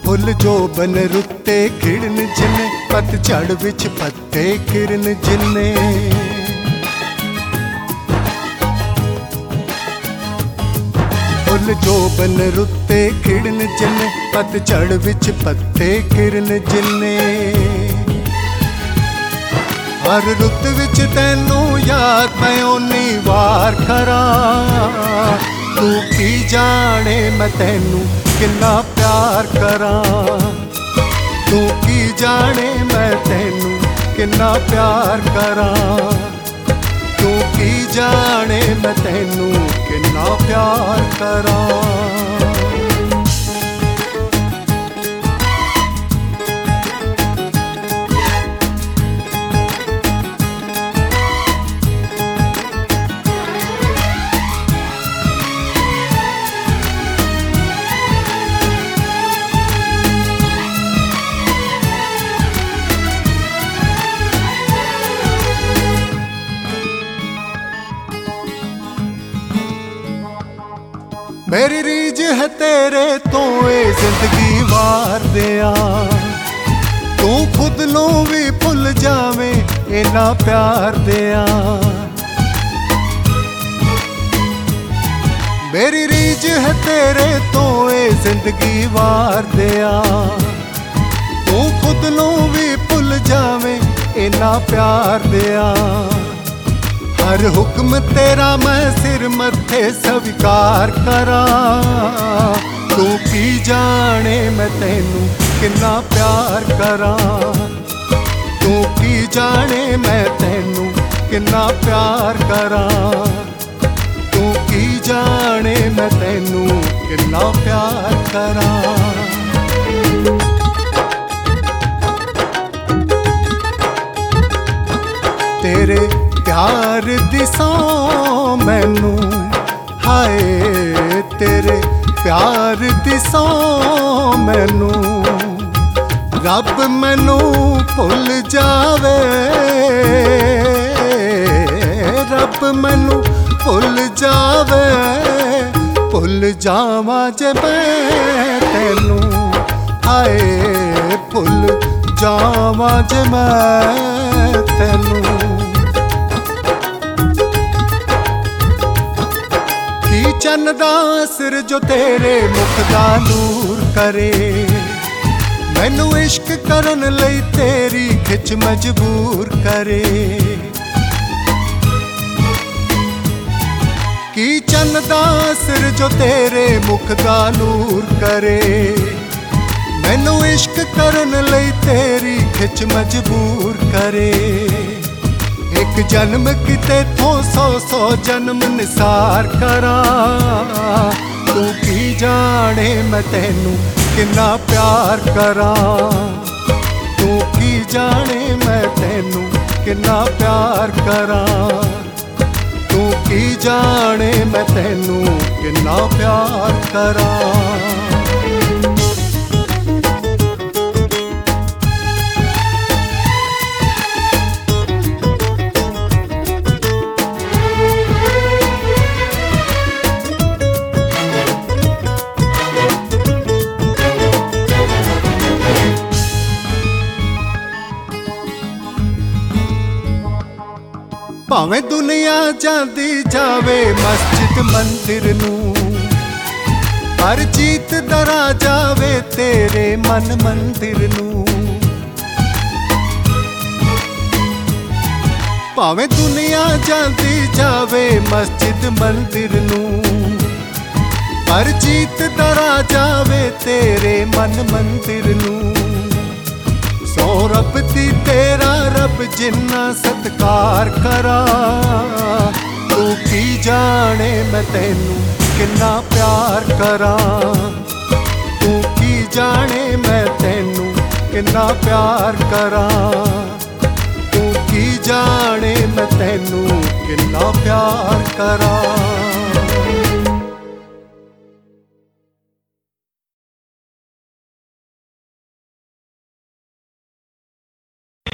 full जो बन रुत्ते खिड़न जिन्ने पतझड़ विच पत्ते किरन जिन्ने फुल जो बन रुत्ते खिड़न जिन्ने पतझड़ विच पत्ते किरन जिन्ने हर रुत विच तैनू याद मैं ओनी वार करां तू की जाने मैं तैनू किन्ना प्यार करां तू की जाने मैं तैनू किन्ना प्यार करां तू की जाने मैं तैनू किन्ना प्यार करां मेरी रीज है तेरे तो ये जिंदगी वार दिया तू खुद नू भी भुल जावे इना प्यार दिया मेरी रीज है तेरे तो ये जिंदगी वार दिया तू खुद नू भी भुल जावे इना प्यार दिया हर हुक्म तेरा मैं सिर मथे स्वीकार करां तू की जाने मैं तैनू किन्ना प्यार करां तू की जाने मैं तैनू किन्ना प्यार करां तू की जाने मैं तैनू किन्ना प्यार करां तेरे प्यार दी सौं मैनू हाय तेरे प्यार दी सौं मैनू रब मैनू भुल जावे रब मैनू भुल जावे भुल जावां जे मैं तैनू हाय भुल जावां जे मैं तैनू चन दा सिर जो तेरे मुख दा नूर करे मैनू इश्क करन लई तेरी खिच मजबूर करे की चन दा सिर जो तेरे मुख दा नूर करे मैनू इश्क करन लई तेरी खिच मजबूर करे एक जन्म किते थो सौ जन्म निसार करां तू की जाने मैं तैनू किन्ना प्यार करां तू की जाने मैं तैनू किन्ना प्यार करां तू की जाने मैं तैनू किन्ना प्यार करां भावें दुनिया जाती जावे मस्जिद मंदिर नू हर जीत दरा जावे तेरे मन मंदिर नू भावें दुनिया जाती जावे मस्जिद मंदिर नू हर जीत दरा जावे तेरे मन मंदिर नू सो रब दी तेरा रब जिन्ना सत्कार करां तू की जाने मैं तैनू किन्ना प्यार करां तू की जाने मैं तैनू किन्ना प्यार करां तू की जाने मैं तैनू किन्ना प्यार करां